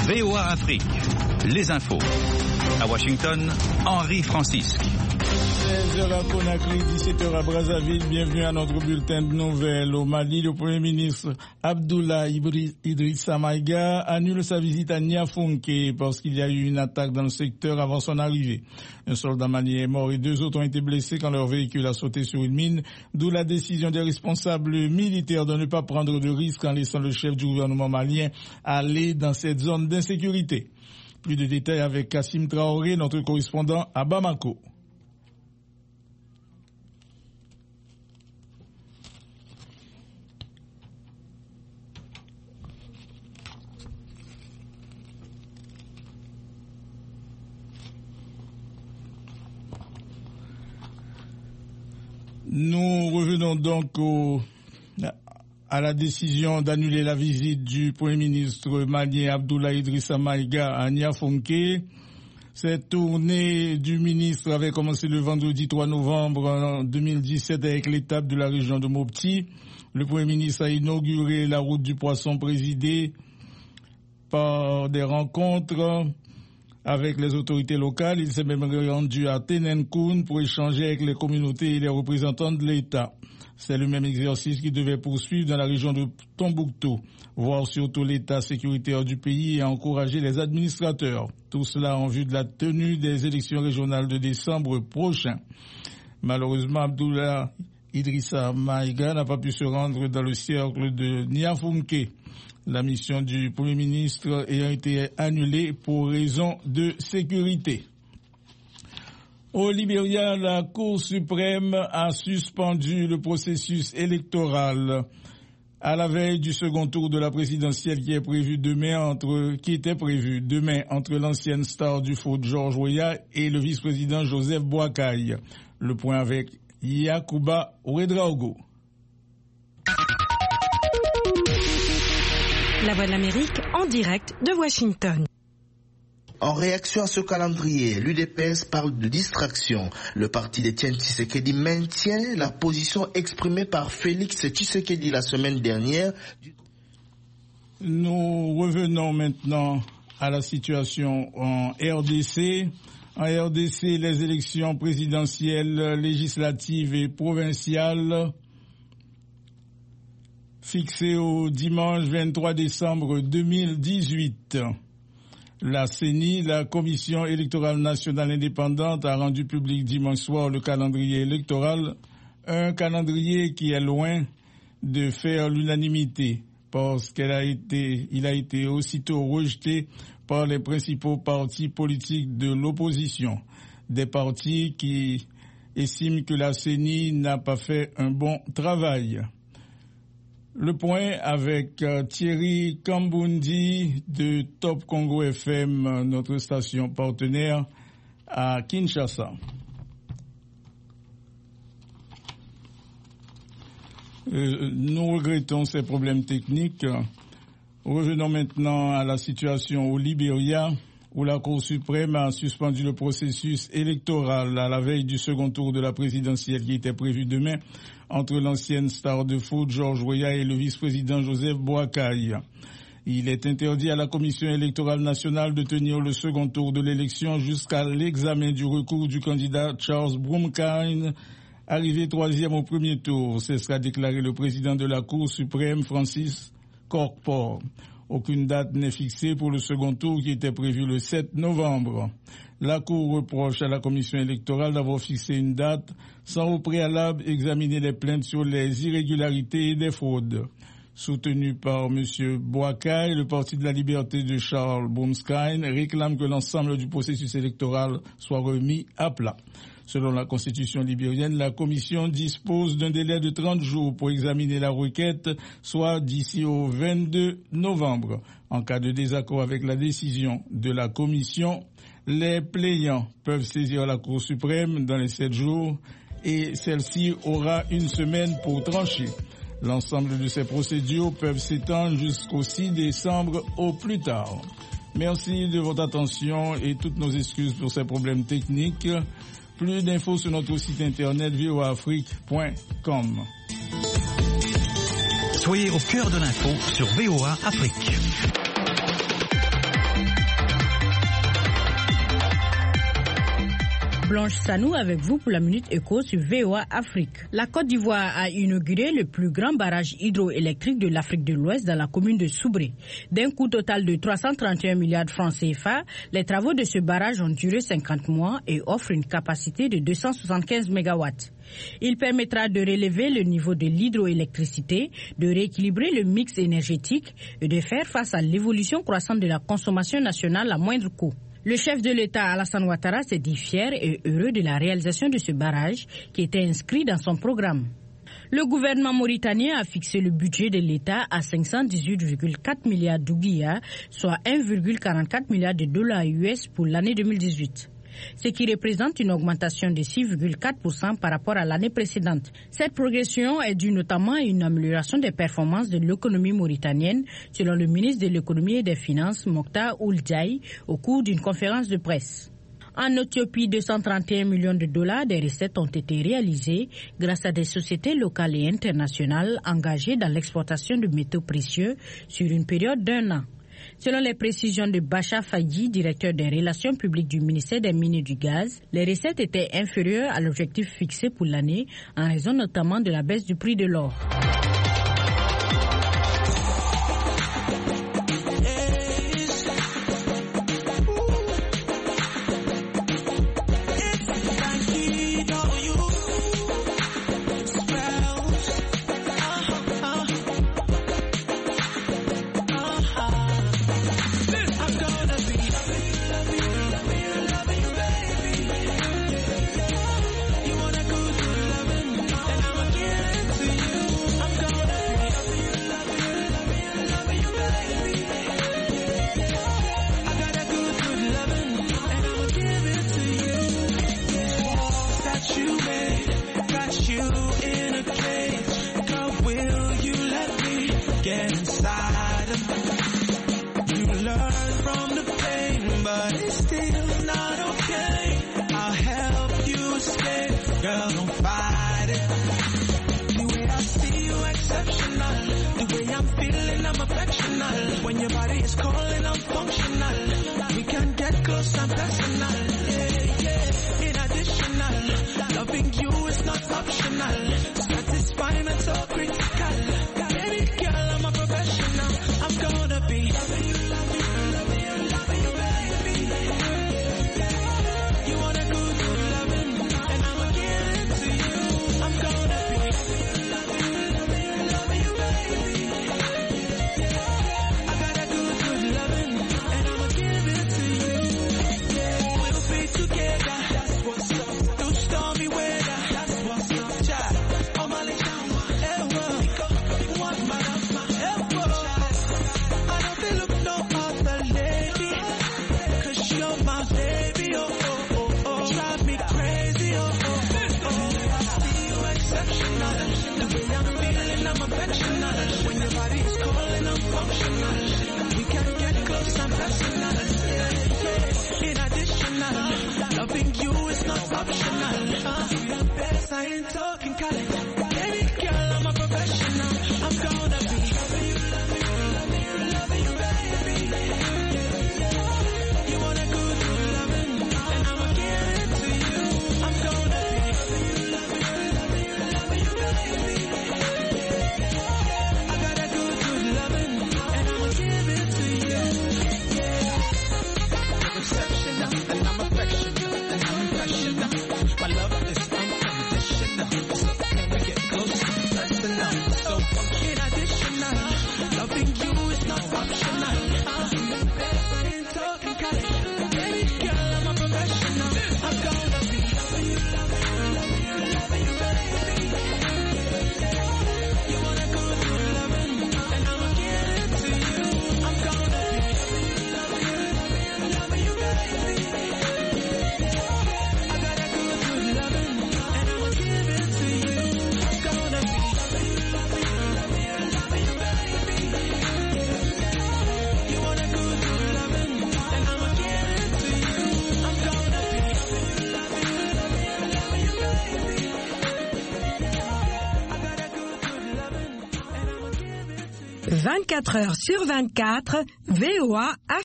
VOA Afrique, les infos. À Washington, Henri Francisque. 16h à Conakry, 17h à Brazzaville. Bienvenue à notre bulletin de nouvelles. Au Mali, le Premier ministre Abdoulaye Idrissa Maïga annule sa visite à Niafonké parce qu'il y a eu une attaque dans le secteur avant son arrivée. Un soldat malien est mort et 2 autres ont été blessés quand leur véhicule a sauté sur une mine, d'où la décision des responsables militaires de ne pas prendre de risques en laissant le chef du gouvernement malien aller dans cette zone d'insécurité. Plus de détails avec Kassim Traoré, notre correspondant à Bamako. Nous revenons donc à la décision d'annuler la visite du Premier ministre malien Abdoulaye Idrissa Maïga à Niafonké. Cette tournée du ministre avait commencé le vendredi 3 novembre 2017 avec l'étape de la région de Mopti. Le Premier ministre a inauguré la route du poisson présidée par des rencontres avec les autorités locales. Il s'est même rendu à Tenenkoun pour échanger avec les communautés et les représentants de l'État. C'est le même exercice qui devait poursuivre dans la région de Tombouctou, voir surtout l'état sécuritaire du pays et encourager les administrateurs. Tout cela en vue de la tenue des élections régionales de décembre prochain. Malheureusement, Abdoulaye Idrissa Maïga n'a pas pu se rendre dans le cercle de Niafonké. La mission du Premier ministre ayant été annulée pour raison de sécurité. Au Libéria, la Cour suprême a suspendu le processus électoral à la veille du second tour de la présidentielle qui était prévu demain entre l'ancienne star du foot Georges Weah et le vice-président Joseph Boakai. Le point avec Yacouba Ouedraogo. La Voix de l'Amérique en direct de Washington. En réaction à ce calendrier, l'UDPS parle de distraction. Le parti d'Étienne Tshisekedi maintient la position exprimée par Félix Tshisekedi la semaine dernière. Nous revenons maintenant à la situation en RDC. En RDC, les élections présidentielles, législatives et provinciales fixées au dimanche 23 décembre 2018. La CENI, la Commission électorale nationale indépendante, a rendu public dimanche soir le calendrier électoral, un calendrier qui est loin de faire l'unanimité parce qu'il a été aussitôt rejeté par les principaux partis politiques de l'opposition, des partis qui estiment que la CENI n'a pas fait un bon travail. Le point avec Thierry Kambundi de Top Congo FM, notre station partenaire à Kinshasa. Nous regrettons ces problèmes techniques. Revenons maintenant à la situation au Libéria, où la Cour suprême a suspendu le processus électoral à la veille du second tour de la présidentielle qui était prévu demain entre l'ancienne star de foot Georges Weah et le vice-président Joseph Boakai. Il est interdit à la Commission électorale nationale de tenir le second tour de l'élection jusqu'à l'examen du recours du candidat Charles Brumkine, arrivé 3e au premier tour. C'est ce qu'a déclaré le président de la Cour suprême, Francis Corpor. Aucune date n'est fixée pour le second tour qui était prévu le 7 novembre. La Cour reproche à la Commission électorale d'avoir fixé une date sans au préalable examiner les plaintes sur les irrégularités et des fraudes. Soutenu par M. Boakai, le Parti de la Liberté de Charles Brumkine réclame que l'ensemble du processus électoral soit remis à plat. Selon la Constitution libérienne, la Commission dispose d'un délai de 30 jours pour examiner la requête, soit d'ici au 22 novembre. En cas de désaccord avec la décision de la Commission, les plaignants peuvent saisir la Cour suprême dans les 7 jours et celle-ci aura une semaine pour trancher. L'ensemble de ces procédures peuvent s'étendre jusqu'au 6 décembre au plus tard. Merci de votre attention et toutes nos excuses pour ces problèmes techniques. Plus d'infos sur notre site internet voaafrique.com. Soyez au cœur de l'info sur VOA Afrique. Blanche Sanou avec vous pour la Minute Éco sur VOA Afrique. La Côte d'Ivoire a inauguré le plus grand barrage hydroélectrique de l'Afrique de l'Ouest dans la commune de Soubré. D'un coût total de 331 milliards de francs CFA, les travaux de ce barrage ont duré 50 mois et offrent une capacité de 275 MW. Il permettra de relever le niveau de l'hydroélectricité, de rééquilibrer le mix énergétique et de faire face à l'évolution croissante de la consommation nationale à moindre coût. Le chef de l'État Alassane Ouattara s'est dit fier et heureux de la réalisation de ce barrage qui était inscrit dans son programme. Le gouvernement mauritanien a fixé le budget de l'État à 518,4 milliards d'ouguiya, soit 1,44 milliard de dollars US pour l'année 2018. Ce qui représente une augmentation de 6,4% par rapport à l'année précédente. Cette progression est due notamment à une amélioration des performances de l'économie mauritanienne, selon le ministre de l'économie et des finances, Mokhtar Ould Diaye, au cours d'une conférence de presse. En Éthiopie, 231 millions de dollars de recettes ont été réalisées grâce à des sociétés locales et internationales engagées dans l'exploitation de métaux précieux sur une période d'1 an. Selon les précisions de Bacha Fadi, directeur des relations publiques du ministère des Mines et du Gaz, les recettes étaient inférieures à l'objectif fixé pour l'année en raison notamment de la baisse du prix de l'or. When your body is calling, I'm functional. We can get close and personal. In additional, loving you is not optional. Satisfying and so critical. Baby girl, I'm a professional. I'm gonna be loving you, baby. You want a good loving, and I'ma give it to you. I'm gonna be loving you, baby. When your body is calling, I'm functional. We can get close and personal. In additional, loving you is not optional. I ain't talking college. Baby girl, I'm a professional. I'm gonna be loving you, baby. You want a good loving, and I'ma give it to you. I'm gonna be loving you, baby. My love is unconditional. So can we get close? Personal. So in additional, loving you is not optional. I ain't talking college. Baby girl, I'm a professional. I'm gonna be loving you, baby. You want a good loving, and I'ma give it to you. I'm gonna be loving you, baby. 24 heures sur 24, VOA Afrique.